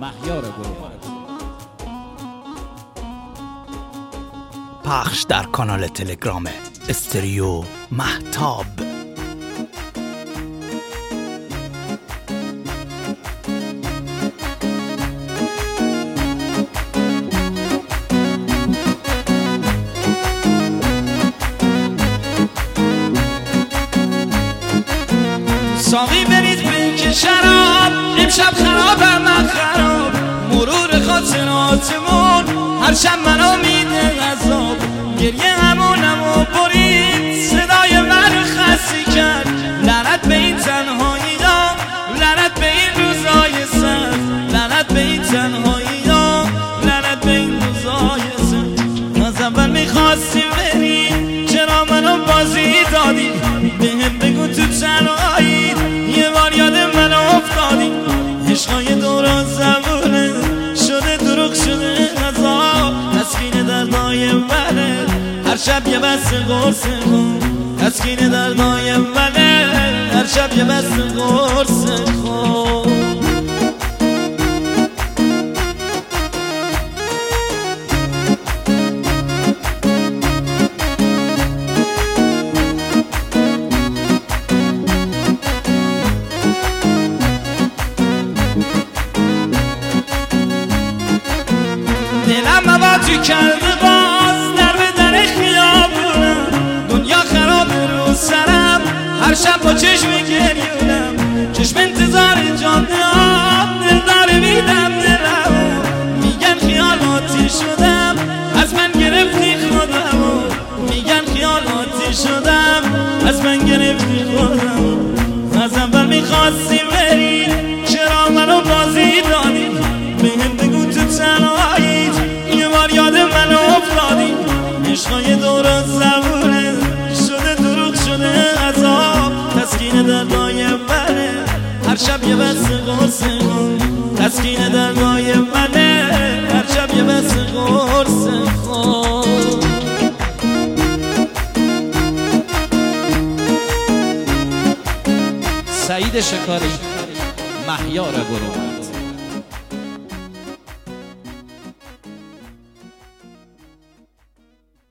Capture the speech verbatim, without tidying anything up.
مهیار گروه. پخش در کانال تلگرام استریو مهتاب. ساقی برید بینک شراب، امشب خرابم من خراب. مرور خاطراتمون هر شب منو میده عذاب. گریه همونم و برید صدای من خسته کرد. لعنت به این تنهایی ها، لعنت به این روزای سر، لعنت به این تنهایی ها، لعنت به این روزای سر. از اول میخواستی بری، چرا منو بازی دادی؟ بهم بگو تو تنهایی یه بار یاد منو افتادی. عشقای دوران زبونه شده دروغ شده غذا. تسکین دردای منه هر شب یه بسته قرص خون. تسکین دردای منه هر شب یه بسته قرص خون. دلم موادی کرده باز در به در خیابونم. دنیا خرابه رو سرم هر شب با چشم گریونم. چشم انتظار جاده ها دل داره میدم دلم. میگن خیالاتی شدم از من گرفتی خودم. میگن خیالاتی شدم از من گرفتی خودم. از اول میخواستی بری، چرا منو بازی دادی؟ بهم بگو تو تنهایی یه بار یاد منو افتادی. عشقای دوران زبونه شده دروغ شده عذاب. تسکین دردای منه هر شب یه بسته قرص خون. تسکین دردای منه هر شب یه بسته قرص خون. سعید شکاری، مهیار گروه.